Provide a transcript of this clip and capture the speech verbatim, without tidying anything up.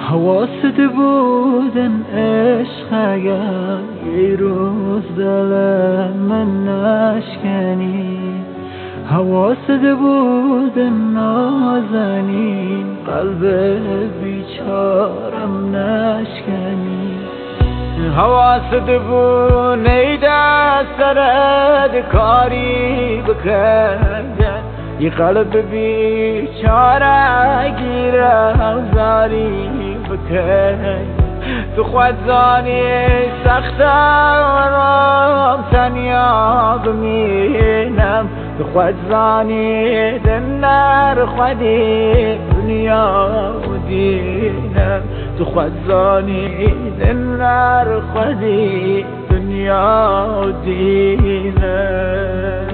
حواست بودن عشق اگر یه روز دل من نشکنی، حواست بودن نازنین قلب بیچارم نشکنی. حواست بود ای دست سرد کاری بکردن، یه قلب بیچاره گیرم زاری بکن. تو خود زانی سختم تنیا بمینم، تو خود زانی دنر خودی دنیا و دینم، تو خود زانی دنر خودی دنیا و دینم.